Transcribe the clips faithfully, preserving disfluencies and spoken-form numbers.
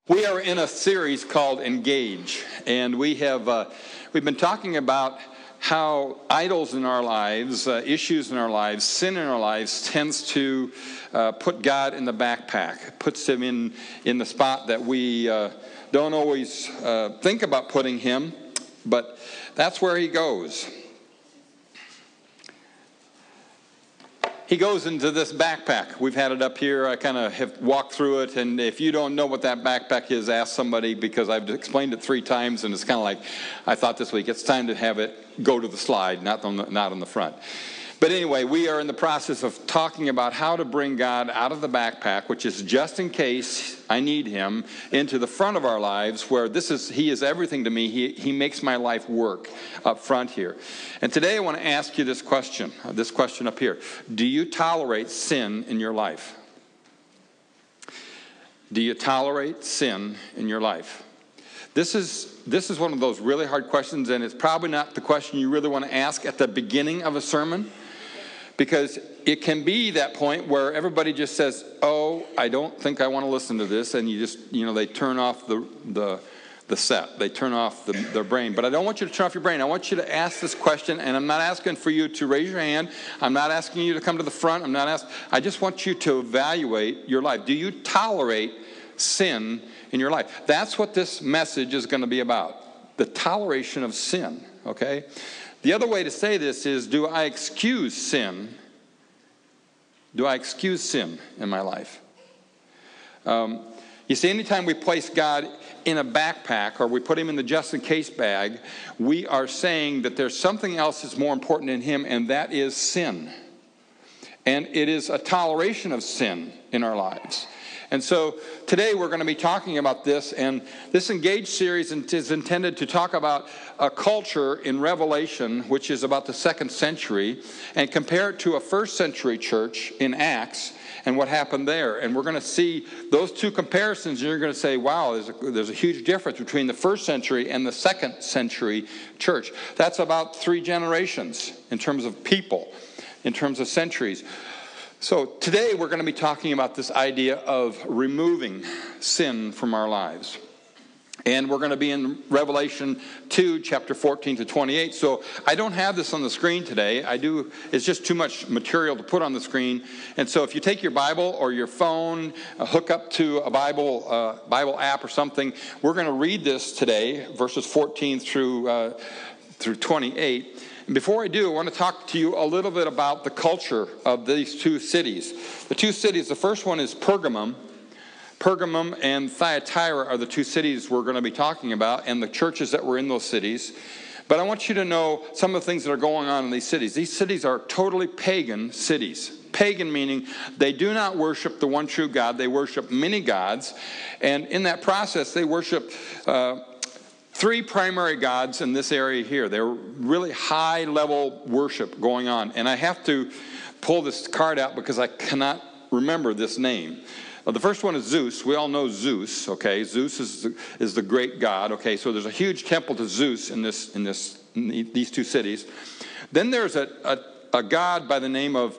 We are in a series called Engage, and we have uh, we've been talking about how idols in our lives, uh, issues in our lives, sin in our lives tends to uh, put God in the backpack, puts him in, in the spot that we uh, don't always uh, think about putting him, but that's where he goes. He goes into this backpack. We've had it up here. I kind of have walked through it, and if you don't know what that backpack is, ask somebody, because I've explained it three times, and it's kind of like, I thought this week, it's time to have it go to the slide, not on the, not on the front. But anyway, we are in the process of talking about how to bring God out of the backpack, which is just in case I need him, into the front of our lives, where this is he is everything to me. He, he makes my life work up front here. And today I want to ask you this question, this question up here. Do you tolerate sin in your life? Do you tolerate sin in your life? This is this is one of those really hard questions, and it's probably not the question you really want to ask at the beginning of a sermon, because it can be that point where everybody just says, oh, I don't think I want to listen to this, and you just, you know, they turn off the the, the set. They turn off the, their brain. But I don't want you to turn off your brain. I want you to ask this question, and I'm not asking for you to raise your hand. I'm not asking you to come to the front. I'm not asking. I just want you to evaluate your life. Do you tolerate sin in your life? That's what this message is going to be about, the toleration of sin, okay? The other way to say this is, do I excuse sin? Do I excuse sin in my life? Um, you see, anytime we place God in a backpack or we put him in the just-in-case bag, we are saying that there's something else that's more important in him, and that is sin. And it is a toleration of sin in our lives. And so today we're going to be talking about this, and this Engage series is intended to talk about a culture in Revelation, which is about the second century, and compare it to a first century church in Acts and what happened there. And we're going to see those two comparisons, and you're going to say, wow, there's a, there's a huge difference between the first century and the second century church. That's about three generations in terms of people, in terms of centuries. So today we're going to be talking about this idea of removing sin from our lives. And we're going to be in Revelation two, chapter fourteen to twenty-eight. So I don't have this on the screen today. I do. It's just too much material to put on the screen. And so if you take your Bible or your phone, uh, hook up to a Bible uh, Bible app or something, we're going to read this today, verses fourteen through uh, through twenty-eight. And before I do, I want to talk to you a little bit about the culture of these two cities. The two cities, the first one is Pergamum. Pergamum and Thyatira are the two cities we're going to be talking about, and the churches that were in those cities. But I want you to know some of the things that are going on in these cities. These cities are totally pagan cities. Pagan meaning they do not worship the one true God. They worship many gods. And in that process, they worship Uh, Three primary gods in this area here. They're really high-level worship going on. And I have to pull this card out because I cannot remember this name. Uh, the first one is Zeus. We all know Zeus, okay? Zeus is the, is the great god, okay? So there's a huge temple to Zeus in this in this in these two cities. Then there's a, a, a god by the name of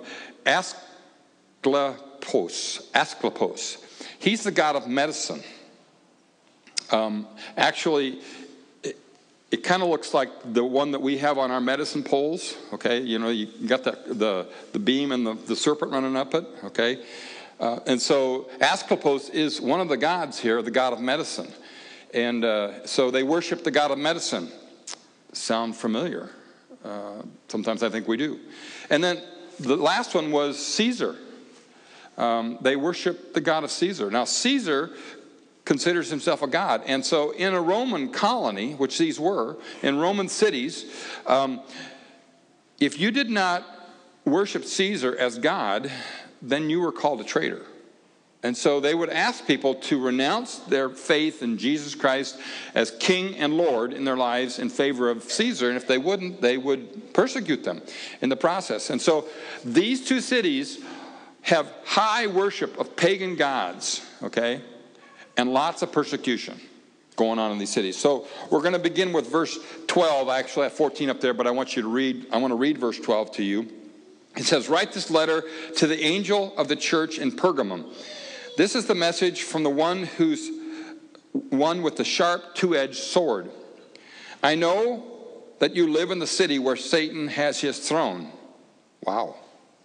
Asclepios. Asclepios. He's the god of medicine. Um, actually, it, it kind of looks like the one that we have on our medicine poles, okay? You know, you got the the, the beam and the, the serpent running up it, okay? Uh, and so Asclepios is one of the gods here, the god of medicine. And uh, so they worship the god of medicine. Sound familiar? Uh, sometimes I think we do. And then the last one was Caesar. Um, they worship the god of Caesar. Now, Caesar considers himself a god. And so in a Roman colony, which these were, in Roman cities, um, if you did not worship Caesar as God, then you were called a traitor. And so they would ask people to renounce their faith in Jesus Christ as King and Lord in their lives in favor of Caesar. And if they wouldn't, they would persecute them in the process. And so these two cities have high worship of pagan gods, okay? And lots of persecution going on in these cities. So we're going to begin with verse twelve. I actually have fourteen up there, but I want you to read, I want to read verse twelve to you. It says, "Write this letter to the angel of the church in Pergamum. This is the message from the one whose one with the sharp two-edged sword. I know that you live in the city where Satan has his throne. Wow.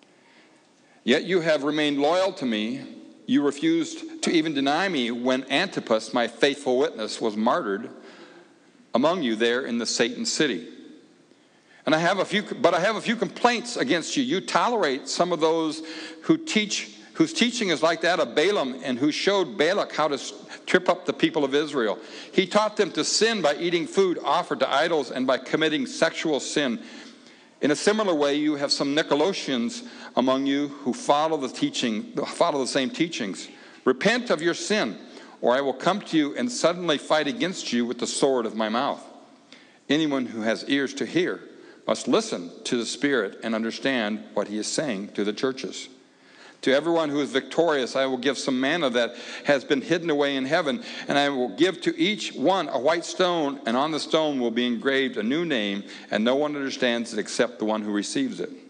Yet you have remained loyal to me. You refused to even deny me when Antipas, my faithful witness, was martyred among you there in the Satan city. And I have a few, but I have a few complaints against you. You tolerate some of those who teach, whose teaching is like that of Balaam, and who showed Balak how to trip up the people of Israel. He taught them to sin by eating food offered to idols and by committing sexual sin. In a similar way, you have some Nicolaitans among you who follow the teaching, follow the same teachings. Repent of your sin, or I will come to you and suddenly fight against you with the sword of my mouth. Anyone who has ears to hear must listen to the Spirit and understand what he is saying to the churches. To everyone who is victorious, I will give some manna that has been hidden away in heaven, and I will give to each one a white stone, and on the stone will be engraved a new name, and no one understands it except the one who receives it.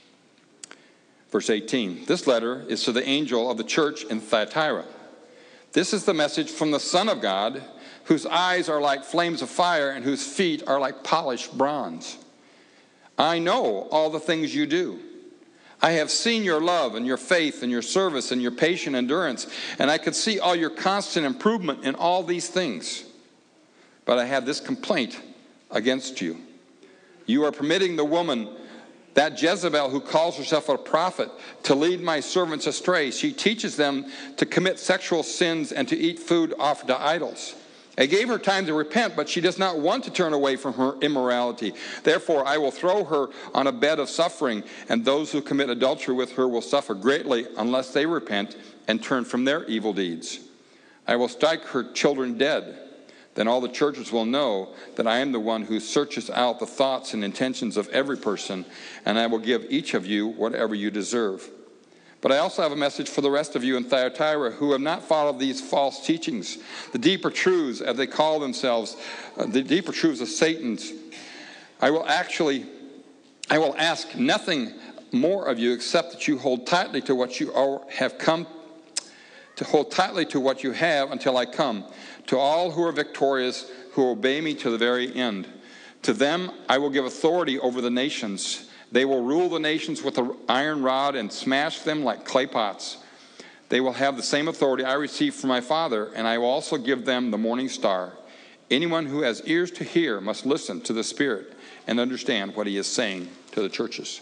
Verse eighteen, this letter is to the angel of the church in Thyatira. This is the message from the Son of God, whose eyes are like flames of fire and whose feet are like polished bronze. I know all the things you do. I have seen your love and your faith and your service and your patient endurance, and I could see all your constant improvement in all these things. But I have this complaint against you. You are permitting the woman, that Jezebel who calls herself a prophet, to lead my servants astray. She teaches them to commit sexual sins and to eat food offered to idols. I gave her time to repent, but she does not want to turn away from her immorality. Therefore, I will throw her on a bed of suffering, and those who commit adultery with her will suffer greatly unless they repent and turn from their evil deeds. I will strike her children dead. Then all the churches will know that I am the one who searches out the thoughts and intentions of every person, and I will give each of you whatever you deserve. But I also have a message for the rest of you in Thyatira who have not followed these false teachings, the deeper truths, as they call themselves, uh, the deeper truths of Satan's. I will actually, I will ask nothing more of you except that you hold tightly to what you have come, to hold tightly to what you have until I come. To all who are victorious, who obey me to the very end, to them I will give authority over the nations. They will rule the nations with an iron rod and smash them like clay pots. They will have the same authority I received from my Father, and I will also give them the morning star. Anyone who has ears to hear must listen to the Spirit and understand what he is saying to the churches.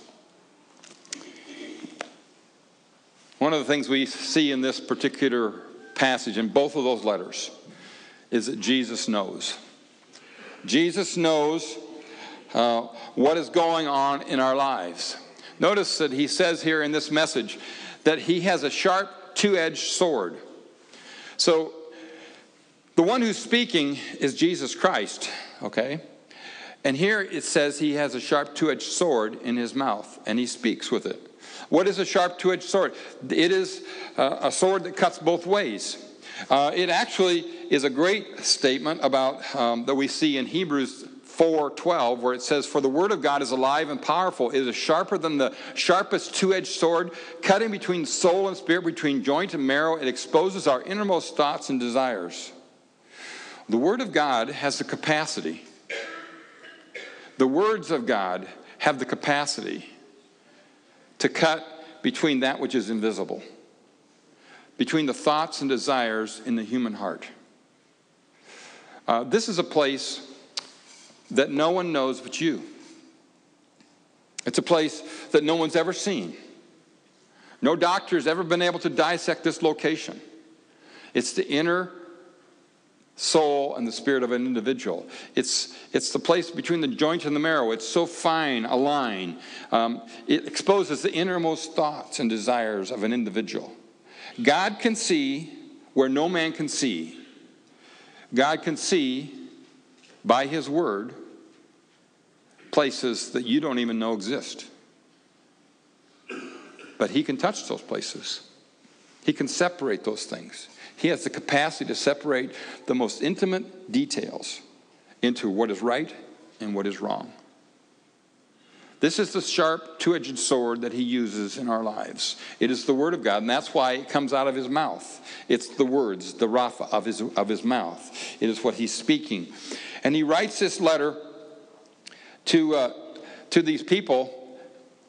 One of the things we see in this particular passage, in both of those letters, is that Jesus knows. Jesus knows Uh, what is going on in our lives. Notice that he says here in this message that he has a sharp two-edged sword. So the one who's speaking is Jesus Christ, okay? And here it says he has a sharp two-edged sword in his mouth, and he speaks with it. What is a sharp two-edged sword? It is uh, a sword that cuts both ways. Uh, it actually is a great statement about um, that we see in Hebrews four twelve, where it says, for the word of God is alive and powerful. It is sharper than the sharpest two-edged sword, cutting between soul and spirit, between joint and marrow. It exposes our innermost thoughts and desires. The word of God has the capacity. The words of God have the capacity to cut between that which is invisible, between the thoughts and desires in the human heart. Uh, this is a place that no one knows but you. It's a place that no one's ever seen. No doctor's ever been able to dissect this location. It's the inner soul and the spirit of an individual. It's, it's the place between the joint and the marrow. It's so fine a line. Um, it exposes the innermost thoughts and desires of an individual. God can see where no man can see. God can see by his word places that you don't even know exist. But he can touch those places. He can separate those things. He has the capacity to separate the most intimate details into what is right and what is wrong. This is the sharp, two-edged sword that he uses in our lives. It is the word of God, and that's why it comes out of his mouth. It's the words, the rapha of his, of his mouth. It is what he's speaking. And he writes this letter to, uh, to these people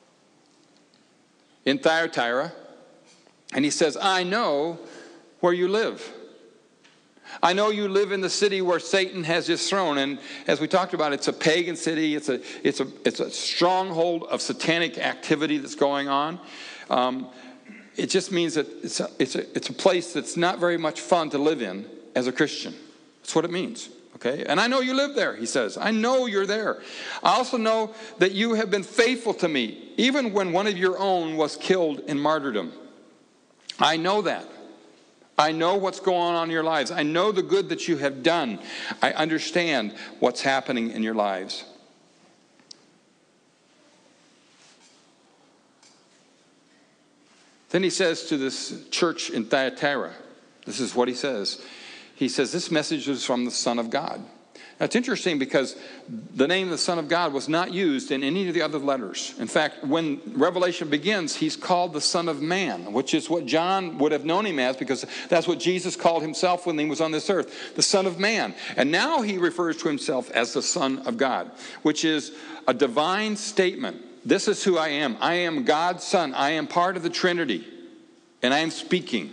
in Thyatira, and he says, I know where you live. I know you live in the city where Satan has his throne, and as we talked about, it's a pagan city. It's a it's a it's a stronghold of satanic activity that's going on. Um, it just means that it's a, it's a it's a place that's not very much fun to live in as a Christian. That's what it means. Okay, and I know you live there. He says, I know you're there. I also know that you have been faithful to me, even when one of your own was killed in martyrdom. I know that. I know what's going on in your lives. I know the good that you have done. I understand what's happening in your lives. Then he says to this church in Thyatira, this is what he says. He says, this message is from the Son of God. Now, it's interesting because the name of the Son of God was not used in any of the other letters. In fact, when Revelation begins, he's called the Son of Man, which is what John would have known him as, because that's what Jesus called himself when he was on this earth, the Son of Man. And now he refers to himself as the Son of God, which is a divine statement. This is who I am. I am God's Son. I am part of the Trinity, and I am speaking.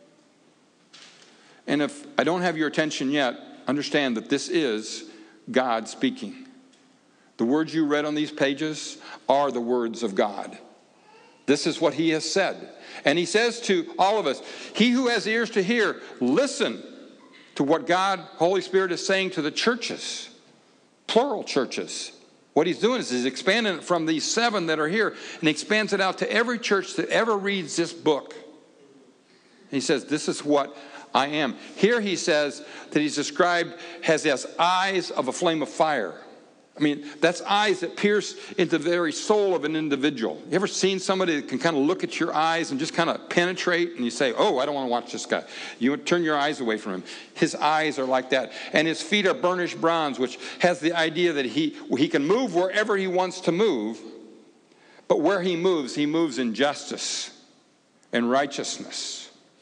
And if I don't have your attention yet, understand that this is God speaking. The words you read on these pages are the words of God. This is what he has said. And he says to all of us, he who has ears to hear, listen to what God, Holy Spirit, is saying to the churches, plural churches. What he's doing is he's expanding it from these seven that are here, and he expands it out to every church that ever reads this book. He says, this is what I am. Here he says that he's described as has eyes of a flame of fire. I mean, that's eyes that pierce into the very soul of an individual. You ever seen somebody that can kind of look at your eyes and just kind of penetrate, and you say, oh, I don't want to watch this guy. You turn your eyes away from him. His eyes are like that. And his feet are burnished bronze, which has the idea that he, he can move wherever he wants to move, but where he moves, he moves in justice and righteousness.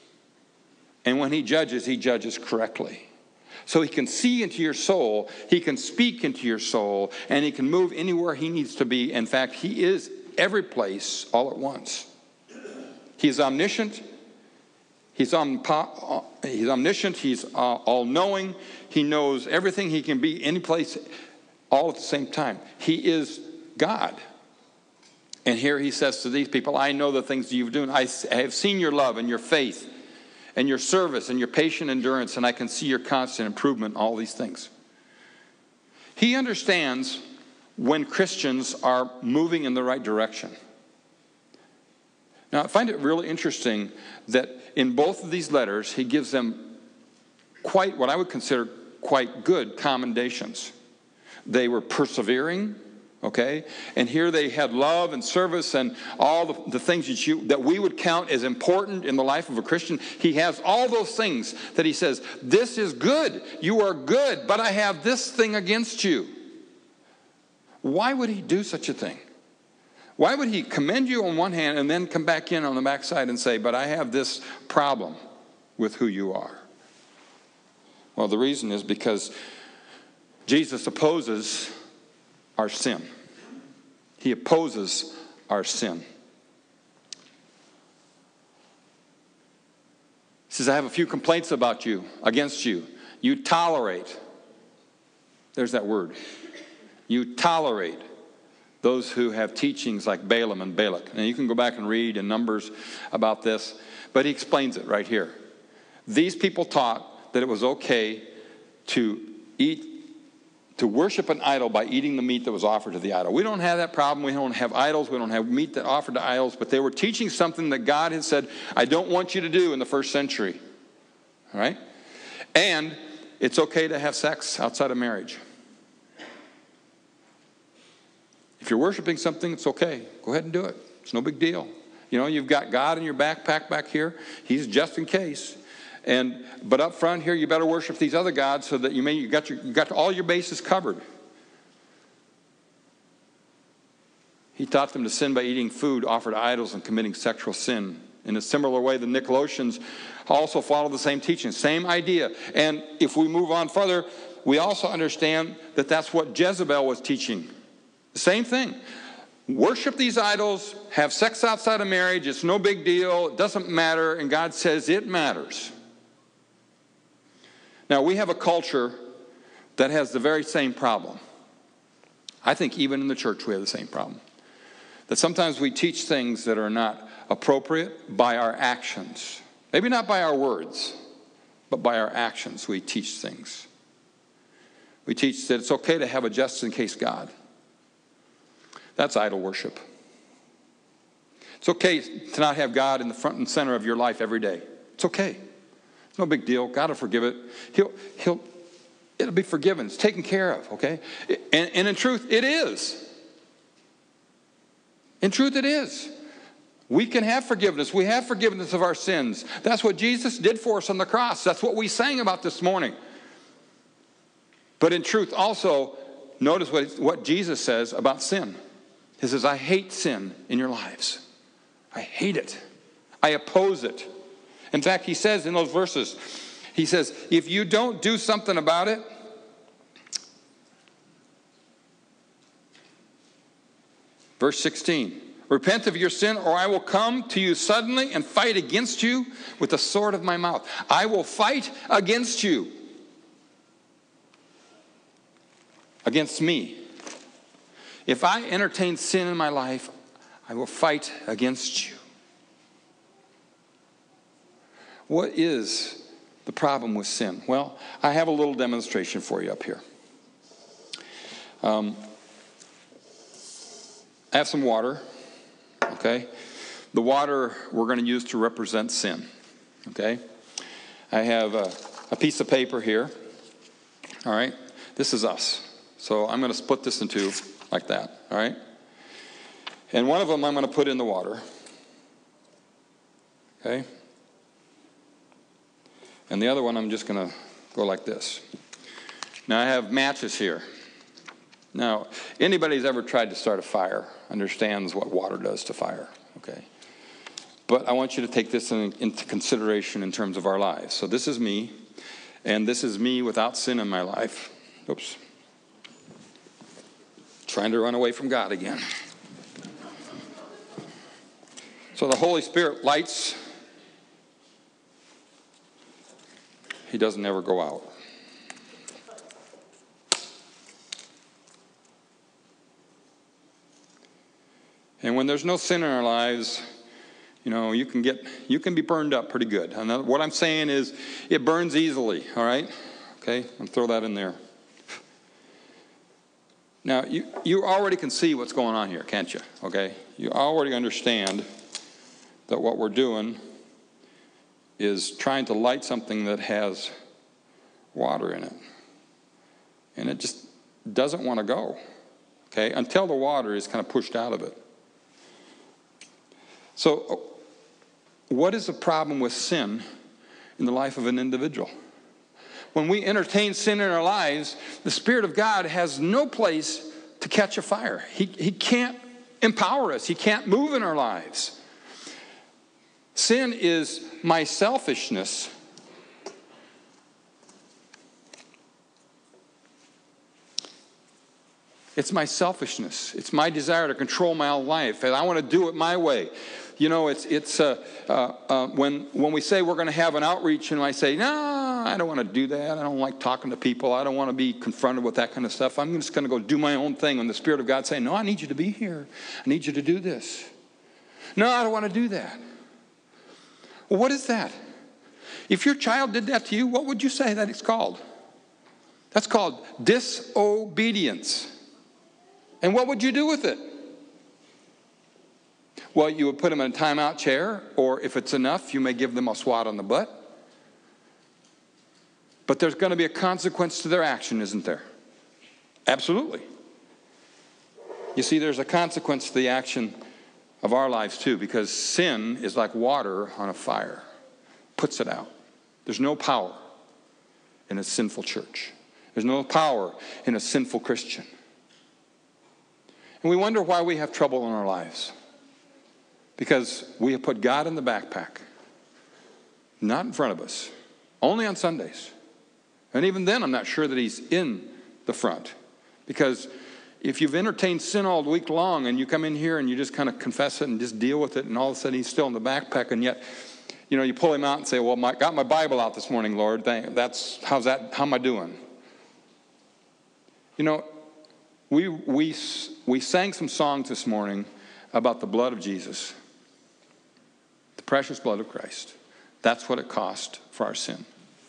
And when he judges, he judges correctly. So he can see into your soul, he can speak into your soul, and he can move anywhere he needs to be. In fact, he is every place all at once. He's omniscient. He's, omnipo- he's omniscient. He's uh, all-knowing. He knows everything. He can be any place all at the same time. He is God. And here he says to these people, I know the things you've done. I have seen your love and your faith and your service and your patient endurance, and I can see your constant improvement in all these things. He understands when Christians are moving in the right direction. Now, I find it really interesting that in both of these letters, he gives them quite, what I would consider quite good commendations. They were persevering. Okay, and here they had love and service and all the, the things that you that we would count as important in the life of a Christian. He has all those things that he says, this is good, you are good, but I have this thing against you. Why would he do such a thing? Why would he commend you on one hand and then come back in on the backside and say, but I have this problem with who you are? Well, the reason is because Jesus opposes our sin. He opposes our sin. He says, I have a few complaints about you, against you. You tolerate. There's that word. You tolerate those who have teachings like Balaam and Balak. Now you can go back and read in Numbers about this, but he explains it right here. These people taught that it was okay to eat to worship an idol by eating the meat that was offered to the idol. We don't have that problem. We don't have idols. We don't have meat that offered to idols. But they were teaching something that God had said, I don't want you to do in the first century. All right? And it's okay to have sex outside of marriage. If you're worshiping something, it's okay. Go ahead and do it. It's no big deal. You know, you've got God in your backpack back here. He's just in case. And but up front here, you better worship these other gods so that you may you got your you got all your bases covered. He taught them to sin by eating food offered to idols and committing sexual sin. In a similar way, the Nicolaitans also follow the same teaching, same idea. And if we move on further, we also understand that that's what Jezebel was teaching. Same thing. Worship these idols, have sex outside of marriage, it's no big deal, it doesn't matter, and God says it matters. Now, we have a culture that has the very same problem. I think even in the church we have the same problem. That sometimes we teach things that are not appropriate by our actions. Maybe not by our words, but by our actions we teach things. We teach that it's okay to have a just-in-case God. That's idol worship. It's okay to not have God in the front and center of your life every day. It's okay. It's no big deal. God will forgive it. He'll, he'll, it'll be forgiven. It's taken care of, okay? And, and in truth, it is. In truth, it is. We can have forgiveness. We have forgiveness of our sins. That's what Jesus did for us on the cross. That's what we sang about this morning. But in truth, also, notice what, what Jesus says about sin. He says, I hate sin in your lives. I hate it. I oppose it. In fact, he says in those verses, he says, if you don't do something about it, verse sixteen, repent of your sin, or I will come to you suddenly and fight against you with the sword of my mouth. I will fight against you. Against me. If I entertain sin in my life, I will fight against you. What is the problem with sin? Well, I have a little demonstration for you up here. Um, I have some water, okay? The water we're going to use to represent sin, okay? I have a, a piece of paper here, all right? This is us. So I'm going to split this in two like that, all right? And one of them I'm going to put in the water, okay? And the other one I'm just going to go like this. Now I have matches here. Now, anybody who's ever tried to start a fire understands what water does to fire, okay? But I want you to take this in, into consideration in terms of our lives. So this is me, and this is me without sin in my life. Oops. Trying to run away from God again. So the Holy Spirit lights. He doesn't ever go out. And when there's no sin in our lives, you know, you can get, you can be burned up pretty good. And what I'm saying is, it burns easily, all right? Okay, I'll throw that in there. Now, you, you already can see what's going on here, can't you? Okay? You already understand that what we're doing is trying to light something that has water in it. And it just doesn't want to go, okay, until the water is kind of pushed out of it. So, what is the problem with sin in the life of an individual? When we entertain sin in our lives, the Spirit of God has no place to catch a fire. He, he can't empower us. He can't move in our lives. Sin is my selfishness. It's my selfishness. It's my desire to control my own life, and I want to do it my way. You know, it's it's uh, uh, uh, when when we say we're going to have an outreach, and I say, no, I don't want to do that. I don't like talking to people. I don't want to be confronted with that kind of stuff. I'm just going to go do my own thing. And the Spirit of God saying, no, I need you to be here. I need you to do this. No, I don't want to do that. Well, what is that? If your child did that to you, what would you say that it's called? That's called disobedience. And what would you do with it? Well, you would put them in a timeout chair, or if it's enough, you may give them a swat on the butt. But there's going to be a consequence to their action, isn't there? Absolutely. You see, there's a consequence to the action of our lives too, because sin is like water on a fire. Puts it out. There's no power in a sinful church. There's no power in a sinful Christian. And we wonder why we have trouble in our lives. Because we have put God in the backpack, not in front of us, only on Sundays. And even then, I'm not sure that he's in the front. Because if you've entertained sin all week long and you come in here and you just kind of confess it and just deal with it, and all of a sudden he's still in the backpack, and yet, you know, you pull him out and say, well, I got my Bible out this morning, Lord. That's, how's that, how am I doing? You know, we, we, we sang some songs this morning about the blood of Jesus. The precious blood of Christ. That's what it cost for our sin.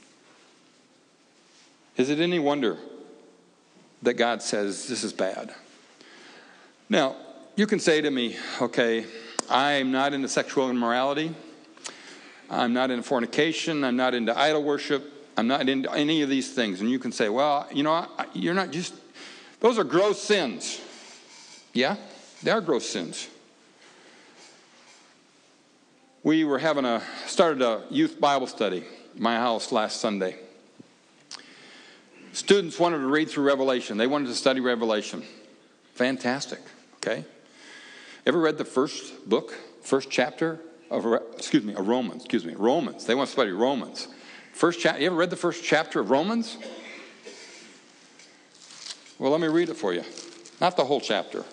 Is it any wonder that God says this is bad? Now, you can say to me, okay, I'm not into sexual immorality. I'm not into fornication. I'm not into idol worship. I'm not into any of these things. And you can say, well, you know, you're not just, those are gross sins. Yeah, they are gross sins. We were having a, started a youth Bible study at my house last Sunday. Students wanted to read through Revelation. They wanted to study Revelation. Fantastic, okay? Ever read the first book, first chapter of, excuse me, of Romans, excuse me, Romans. They want to study Romans. First chapter, you ever read the first chapter of Romans? Well, let me read it for you. Not the whole chapter.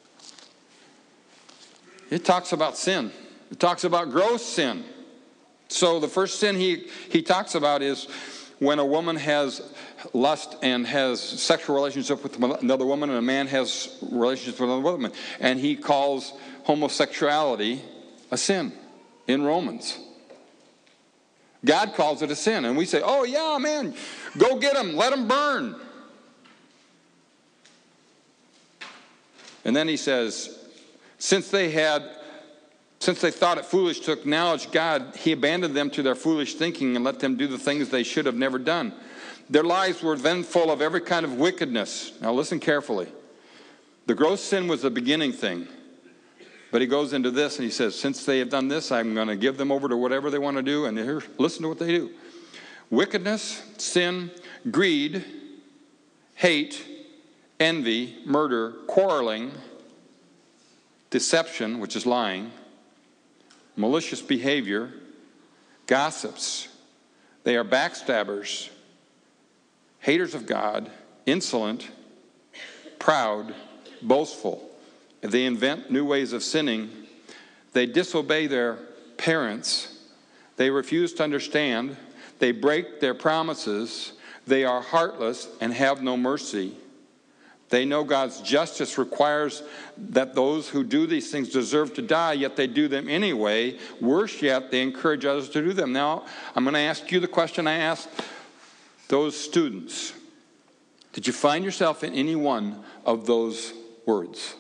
It talks about sin. It talks about gross sin. So the first sin he, he talks about is when a woman has lust and has sexual relationship with another woman, and a man has relationships with another woman. And he calls homosexuality a sin in Romans. God calls it a sin. And we say, oh yeah, man, go get them, let them burn. And then he says, since they had Since they thought it foolish to acknowledge God, he abandoned them to their foolish thinking and let them do the things they should have never done. Their lives were then full of every kind of wickedness. Now listen carefully. The gross sin was the beginning thing. But he goes into this and he says, since they have done this, I'm going to give them over to whatever they want to do. And here, listen to what they do. Wickedness, sin, greed, hate, envy, murder, quarreling, deception, which is lying, malicious behavior, gossips. They are backstabbers, haters of God, insolent, proud, boastful. They invent new ways of sinning. They disobey their parents. They refuse to understand. They break their promises. They are heartless and have no mercy. They know God's justice requires that those who do these things deserve to die, yet they do them anyway. Worse yet, they encourage others to do them. Now, I'm going to ask you the question I asked those students. Did you find yourself in any one of those words?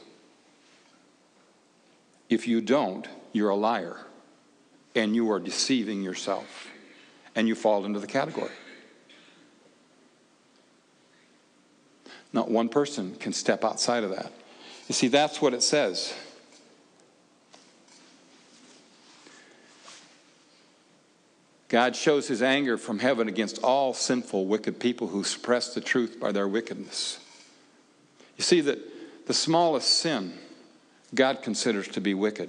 If you don't, you're a liar, and you are deceiving yourself, and you fall into the category. Not one person can step outside of that. You see, that's what it says. God shows his anger from heaven against all sinful, wicked people who suppress the truth by their wickedness. You see that the smallest sin God considers to be wicked.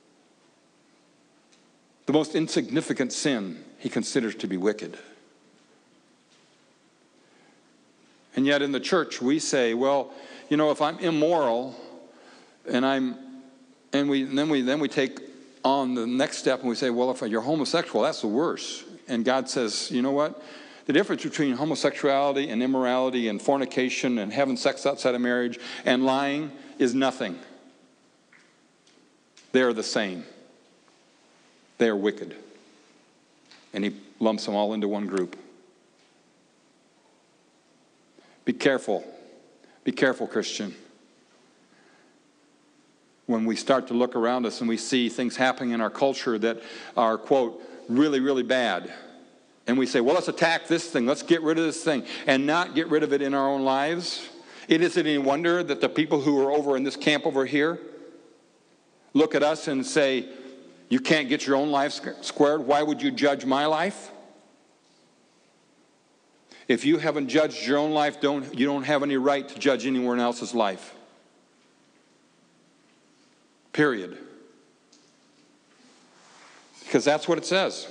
The most insignificant sin he considers to be wicked. And yet in the church we say, well, you know, if I'm immoral and I'm and we and then we then we take on the next step and we say, well, if you're homosexual, that's the worst. And God says, you know what? The difference between homosexuality and immorality and fornication and having sex outside of marriage and lying is nothing. They are the same. They are wicked. And he lumps them all into one group. Be careful. Be careful, Christian. When we start to look around us and we see things happening in our culture that are, quote, really, really bad. And we say, well, let's attack this thing. Let's get rid of this thing. And not get rid of it in our own lives. It isn't any wonder that the people who are over in this camp over here look at us and say, you can't get your own life squared. Why would you judge my life? If you haven't judged your own life, don't, you don't have any right to judge anyone else's life. Period. Because that's what it says.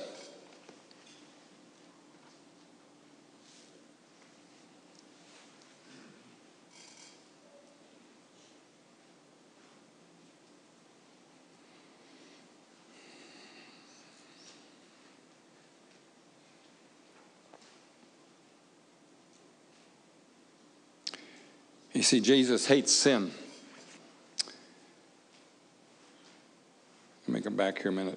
You see, Jesus hates sin. Let me come back here a minute.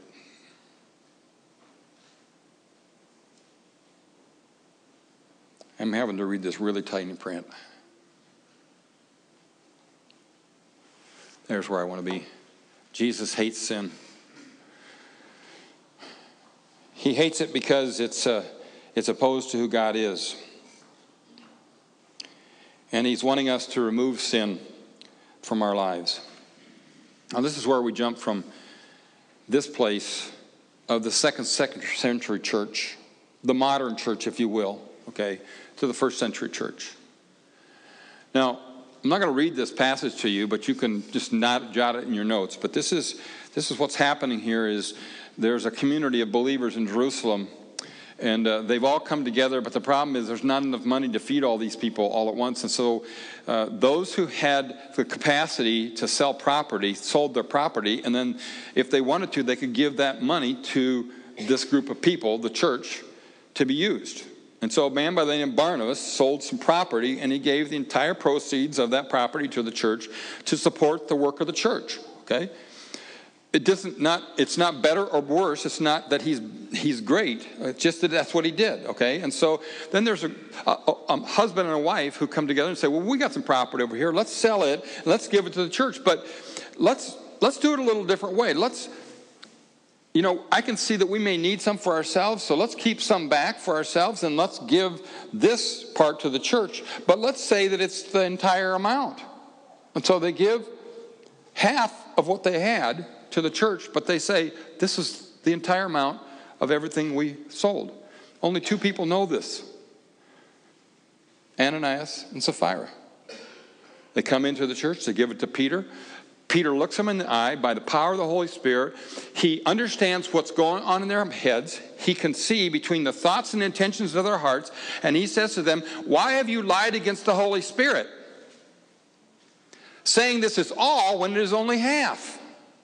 I'm having to read this really tiny print. There's where I want to be. Jesus hates sin. He hates it because it's uh, it's opposed to who God is. And he's wanting us to remove sin from our lives. Now this is where we jump from this place of the second century church, the modern church, if you will, okay, to the first century church. Now, I'm not going to read this passage to you, but you can just not jot it in your notes. But this is this is what's happening here is there's a community of believers in Jerusalem. And uh, they've all come together, but the problem is there's not enough money to feed all these people all at once. And so uh, those who had the capacity to sell property sold their property, and then if they wanted to, they could give that money to this group of people, the church, to be used. And so a man by the name of Barnabas sold some property, and he gave the entire proceeds of that property to the church to support the work of the church, okay? It doesn't not. It's not better or worse. It's not that he's he's great. It's just that that's what he did. Okay, and so then there's a, a, a husband and a wife who come together and say, "Well, we got some property over here. Let's sell it. Let's give it to the church. But let's let's do it a little different way. Let's, you know, I can see that we may need some for ourselves. So let's keep some back for ourselves, and let's give this part to the church. But let's say that it's the entire amount. And so they give half of what they had to the church, but they say, this is the entire amount of everything we sold. Only two people know this. Ananias and Sapphira. They come into the church, they give it to Peter. Peter looks them in the eye by the power of the Holy Spirit. He understands what's going on in their heads. He can see between the thoughts and intentions of their hearts, and he says to them, why have you lied against the Holy Spirit, saying this is all when it is only half?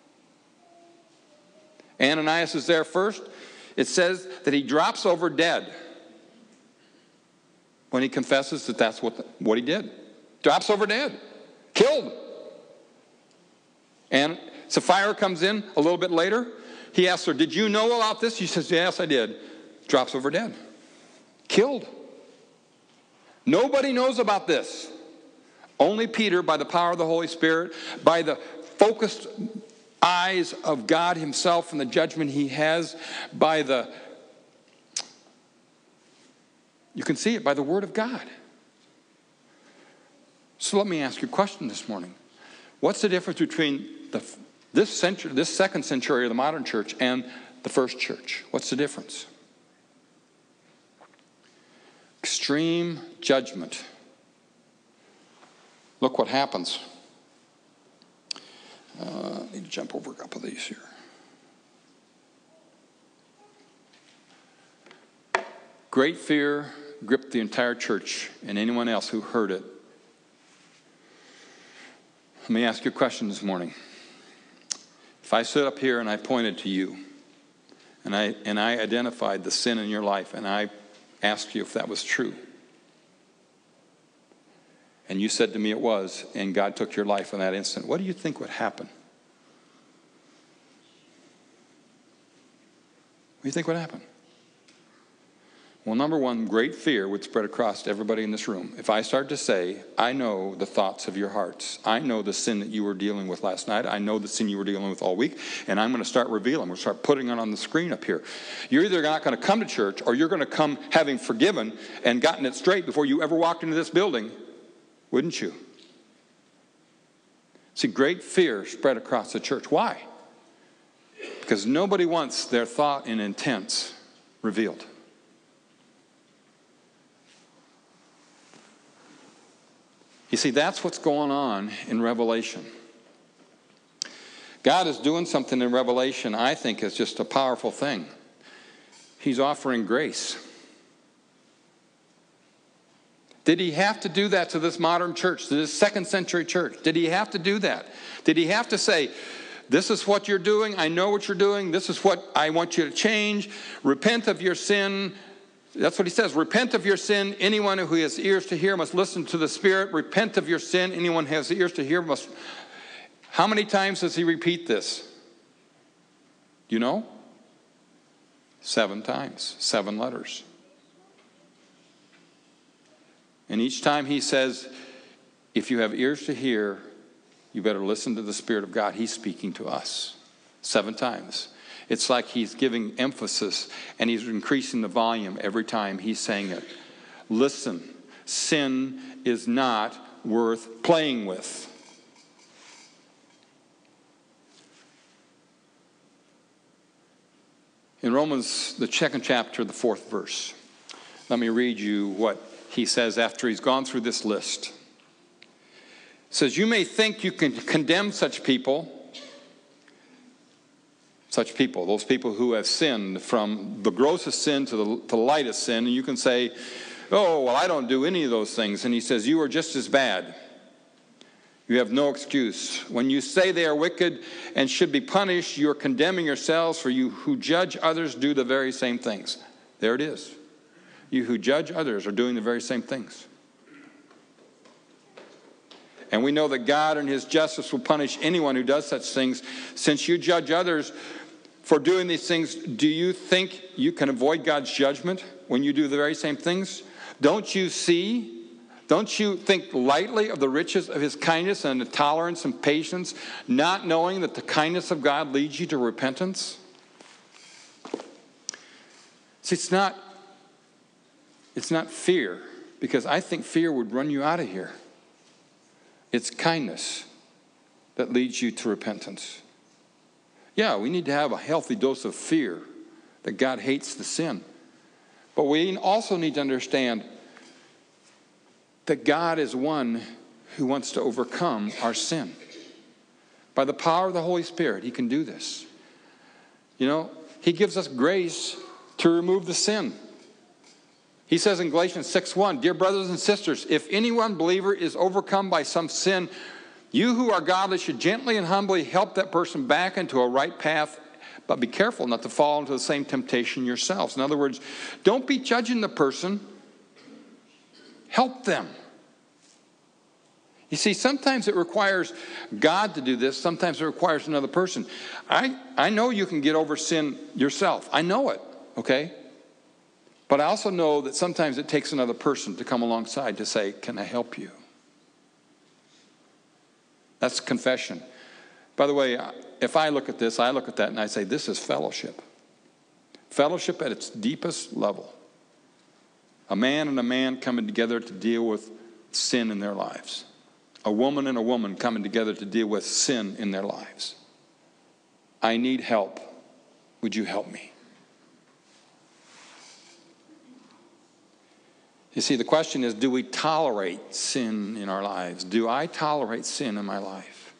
Ananias is there first. It says that he drops over dead when he confesses that that's what, the, what he did. Drops over dead. Killed. And Sapphira comes in a little bit later. He asks her, did you know about this? She says, yes, I did. Drops over dead. Killed. Nobody knows about this. Only Peter, by the power of the Holy Spirit, by the focused eyes of God himself and the judgment he has, by the, you can see it by the word of God. So let me ask you a question this morning. What's the difference between the, this century, this second century of the modern church and the first church? What's the difference? Extreme judgment. Look what happens. Uh, I need to jump over a couple of these here. Great fear gripped the entire church and anyone else who heard it. Let me ask you a question this morning. If I stood up here and I pointed to you, and I and I identified the sin in your life, and I asked you if that was true, and you said to me it was, and God took your life in that instant, what do you think would happen? What do you think would happen? Well, number one, great fear would spread across everybody in this room. If I start to say, I know the thoughts of your hearts. I know the sin that you were dealing with last night. I know the sin you were dealing with all week. And I'm going to start revealing. We'll start putting it on the screen up here. You're either not going to come to church, or you're going to come having forgiven and gotten it straight before you ever walked into this building. Wouldn't you? See, great fear spread across the church. Why? Because nobody wants their thought and intents revealed. You see, that's what's going on in Revelation. God is doing something in Revelation I think is just a powerful thing. He's offering grace. Did he have to do that to this modern church, to this second century church? Did he have to do that? Did he have to say, this is what you're doing, I know what you're doing, this is what I want you to change, repent of your sin. That's what he says, repent of your sin. Anyone who has ears to hear must listen to the Spirit. Repent of your sin. Anyone who has ears to hear must... How many times does he repeat this? You know? Seven times, seven letters. And each time he says, if you have ears to hear, you better listen to the Spirit of God. He's speaking to us. Seven times. It's like he's giving emphasis and he's increasing the volume every time he's saying it. Listen, sin is not worth playing with. In Romans, the second chapter, the fourth verse, let me read you what he says after he's gone through this list. It says, you may think you can condemn such people, such people, those people who have sinned from the grossest sin to the, to the lightest sin, and you can say, oh, well, I don't do any of those things. And he says, you are just as bad. You have no excuse. When you say they are wicked and should be punished, you are condemning yourselves, for you who judge others do the very same things. There it is. You who judge others are doing the very same things. And we know that God in his justice will punish anyone who does such things. Since you judge others for doing these things, do you think you can avoid God's judgment when you do the very same things? Don't you see, don't you think lightly of the riches of his kindness and the tolerance and patience, not knowing that the kindness of God leads you to repentance? See, it's not, it's not fear, because I think fear would run you out of here. It's kindness that leads you to repentance. Yeah, we need to have a healthy dose of fear that God hates the sin. But we also need to understand that God is one who wants to overcome our sin. By the power of the Holy Spirit, he can do this. You know, he gives us grace to remove the sin. He says in Galatians six one, dear brothers and sisters, if any one believer is overcome by some sin, you who are godly should gently and humbly help that person back into a right path, but be careful not to fall into the same temptation yourselves. In other words, don't be judging the person. Help them. You see, sometimes it requires God to do this. Sometimes it requires another person. I, I know you can get over sin yourself. I know it, okay? But I also know that sometimes it takes another person to come alongside to say, can I help you? That's confession. By the way, if I look at this, I look at that and I say, this is fellowship. Fellowship at its deepest level. A man and a man coming together to deal with sin in their lives. A woman and a woman coming together to deal with sin in their lives. I need help. Would you help me? You see, the question is, do we tolerate sin in our lives? Do I tolerate sin in my life?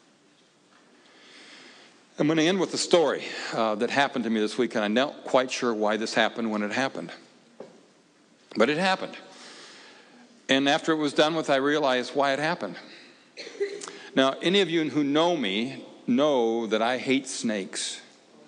I'm going to end with a story uh, that happened to me this week, and I'm not quite sure why this happened when it happened. But it happened. And after it was done with, I realized why it happened. Now, any of you who know me know that I hate snakes.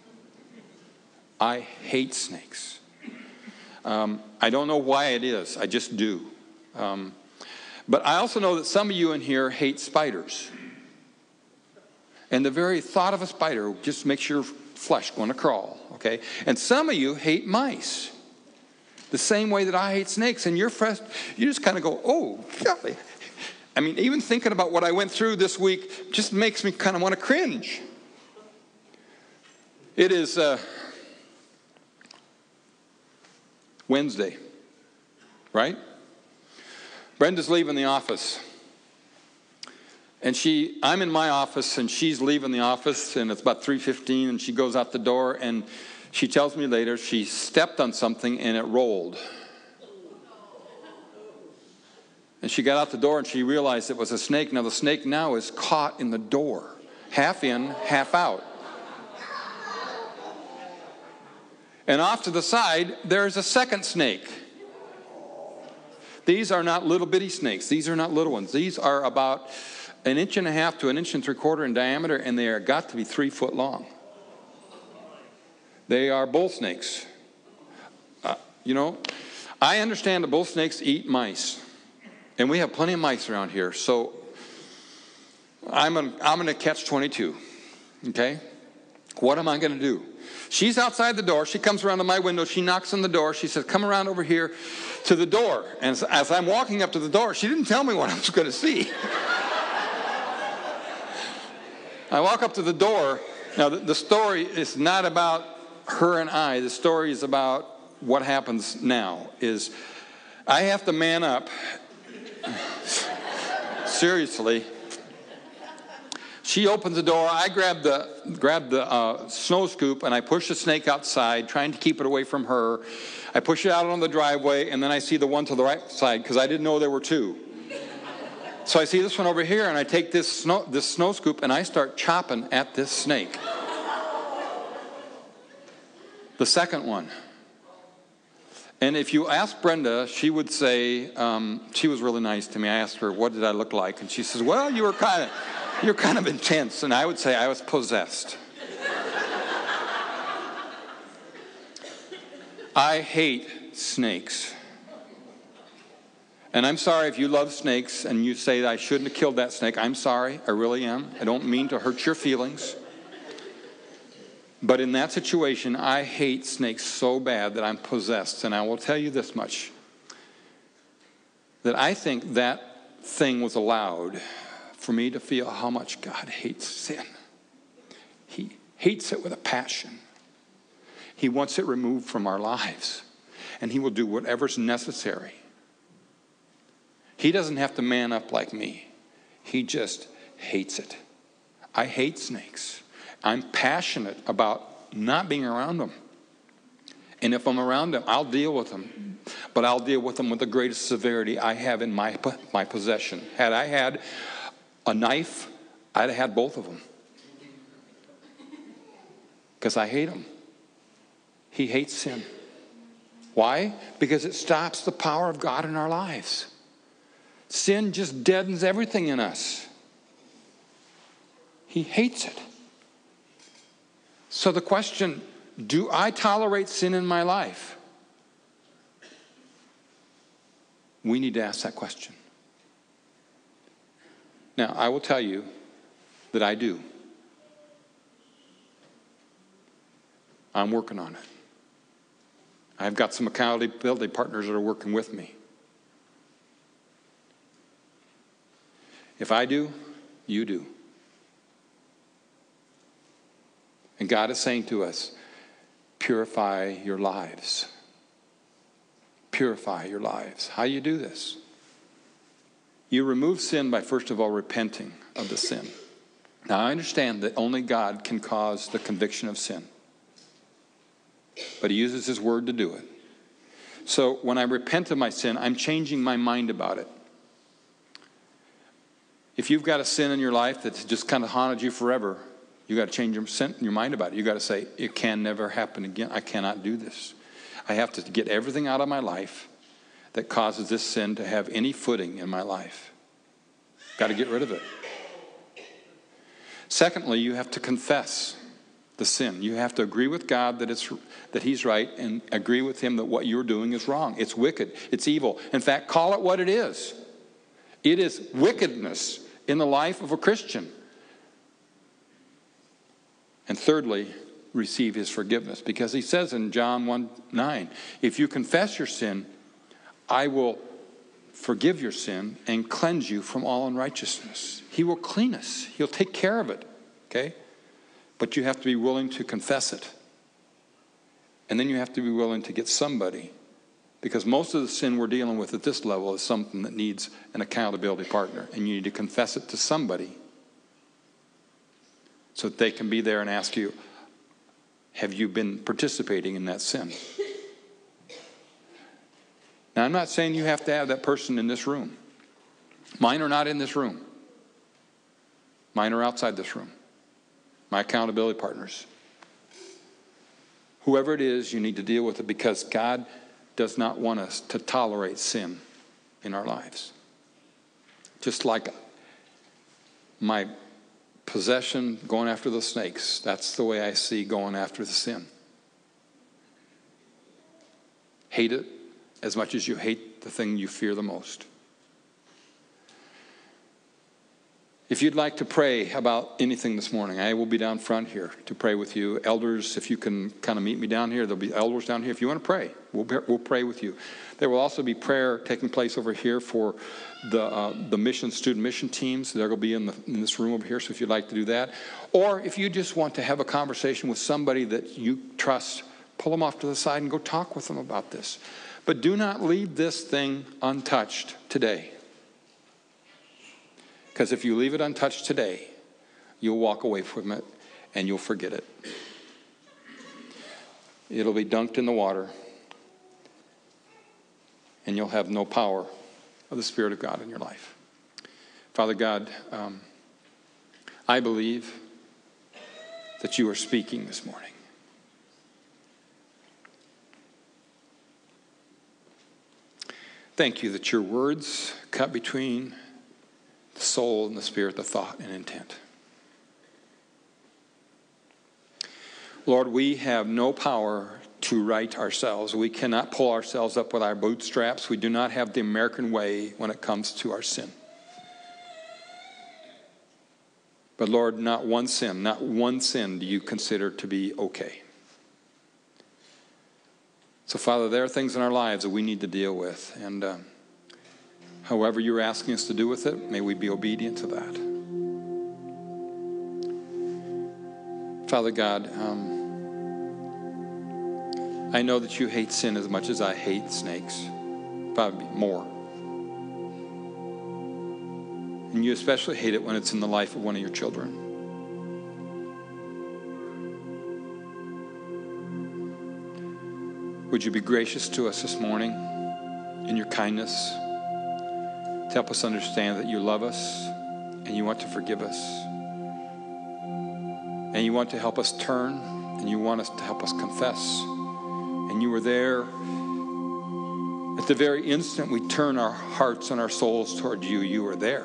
I hate snakes. Um, I don't know why it is. I just do. Um, but I also know that some of you in here hate spiders. And the very thought of a spider just makes your flesh want to crawl, okay? And some of you hate mice. The same way that I hate snakes. And you're fresh, you just kind of go, oh, golly. I mean, even thinking about what I went through this week just makes me kind of want to cringe. It is uh, Wednesday, right? Brenda's leaving the office. And she, I'm in my office, and she's leaving the office, and it's about three fifteen, and she goes out the door, and she tells me later she stepped on something, and it rolled. And she got out the door, and she realized it was a snake. Now, the snake now is caught in the door. half in, half out. And off to the side, there's a second snake. These are not little bitty snakes. These are not little ones. These are about an inch and a half to an inch and three quarter in diameter, and they are got to be three foot long. They are bull snakes. Uh, you know, I understand that bull snakes eat mice, and we have plenty of mice around here. So I'm an, I'm going to catch twenty-two. Okay, what am I going to do? She's outside the door. She comes around to my window. She knocks on the door. She says, come around over here to the door. And as, as I'm walking up to the door, she didn't tell me what I was going to see. I walk up to the door. Now, the, the story is not about her and I. The story is about what happens now. Is I have to man up. Seriously. She opens the door. I grab the grab the uh, snow scoop, and I push the snake outside, trying to keep it away from her. I push it out on the driveway, and then I see the one to the right side, because I didn't know there were two. So I see this one over here, and I take this snow, this snow scoop, and I start chopping at this snake. The second one. And if you ask Brenda, she would say, um, she was really nice to me. I asked her, what did I look like? And she says, well, you were kind of... You're kind of intense, and I would say I was possessed. I hate snakes. And I'm sorry if you love snakes and you say that I shouldn't have killed that snake. I'm sorry. I really am. I don't mean to hurt your feelings. But in that situation, I hate snakes so bad that I'm possessed. And I will tell you this much, that I think that thing was allowed for me to feel how much God hates sin. He hates it with a passion. He wants it removed from our lives. And he will do whatever's necessary. He doesn't have to man up like me. He just hates it. I hate snakes. I'm passionate about not being around them. And if I'm around them, I'll deal with them. But I'll deal with them with the greatest severity I have in my, my possession. Had I had a knife, I'd have had both of them. Because I hate him. He hates sin. Why? Because it stops the power of God in our lives. Sin just deadens everything in us. He hates it. So the question, do I tolerate sin in my life? We need to ask that question. Now, I will tell you that I do. I'm working on it. I've got some accountability partners that are working with me. If I do, you do. And God is saying to us, purify your lives. Purify your lives. How do you do this? You remove sin by, first of all, repenting of the sin. Now, I understand that only God can cause the conviction of sin. But he uses his word to do it. So when I repent of my sin, I'm changing my mind about it. If you've got a sin in your life that's just kind of haunted you forever, you got to change your, sin, your mind about it. You got to say, it can never happen again. I cannot do this. I have to get everything out of my life that causes this sin to have any footing in my life. Got to get rid of it. Secondly, you have to confess the sin. You have to agree with God that it's that he's right and agree with him that what you're doing is wrong. It's wicked. It's evil. In fact, call it what it is. It is wickedness in the life of a Christian. And thirdly, receive his forgiveness. Because he says in John one nine, if you confess your sin, I will forgive your sin and cleanse you from all unrighteousness. He will clean us. He'll take care of it. Okay? But you have to be willing to confess it. And then you have to be willing to get somebody. Because most of the sin we're dealing with at this level is something that needs an accountability partner. And you need to confess it to somebody so that they can be there and ask you, have you been participating in that sin? Now, I'm not saying you have to have that person in this room. Mine are not in this room. Mine are outside this room. my accountability partners. Whoever it is, you need to deal with it, because God does not want us to tolerate sin in our lives. Just like my possession going after the snakes, that's the way I see going after the sin. Hate it as much as you hate the thing you fear the most. If you'd like to pray about anything this morning, I will be down front here to pray with you. Elders, if you can kind of meet me down here, there'll be elders down here. If you want to pray, we'll, we'll pray with you. There will also be prayer taking place over here for the uh, the mission, student mission teams. They're going to be in, the, in this room over here, so if you'd like to do that. Or if you just want to have a conversation with somebody that you trust, pull them off to the side and go talk with them about this. But do not leave this thing untouched today. Because if you leave it untouched today, you'll walk away from it and you'll forget it. It'll be dunked in the water, and you'll have no power of the Spirit of God in your life. Father God, um, I believe that you are speaking this morning. Thank you that your words cut between the soul and the spirit, the thought and intent. Lord, we have no power to right ourselves. We cannot pull ourselves up with our bootstraps. We do not have the American way when it comes to our sin. But Lord, not one sin, not one sin do you consider to be okay. So Father, there are things in our lives that we need to deal with. And uh, however you're asking us to do with it, may we be obedient to that. Father God, um, I know that you hate sin as much as I hate snakes, probably more. And you especially hate it when it's in the life of one of your children. Would you be gracious to us this morning in your kindness to help us understand that you love us and you want to forgive us and you want to help us turn and you want us to help us confess. And you were there at the very instant we turn our hearts and our souls toward you. You were there.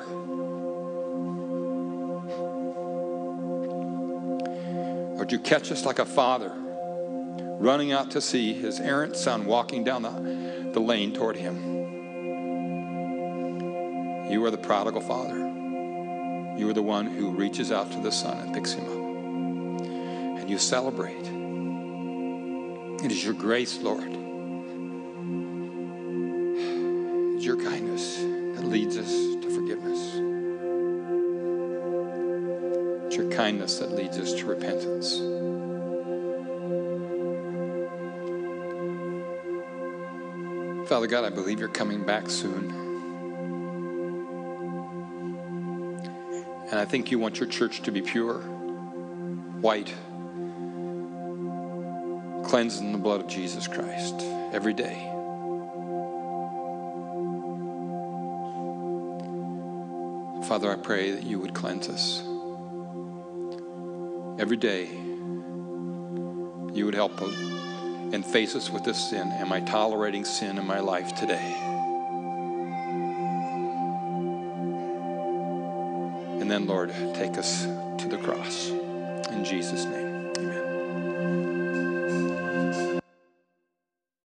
Lord, you catch us like a father running out to see his errant son walking down the, the lane toward him. You are the prodigal father. You are the one who reaches out to the son and picks him up. And you celebrate. It is your grace, Lord. It's your kindness that leads us to forgiveness. It's your kindness that leads us to repentance. Father God, I believe you're coming back soon. And I think you want your church to be pure, white, cleansed in the blood of Jesus Christ every day. Father, I pray that you would cleanse us every day. You would help us and face us with this sin. Am I tolerating sin in my life today? And then, Lord, take us to the cross. In Jesus' name.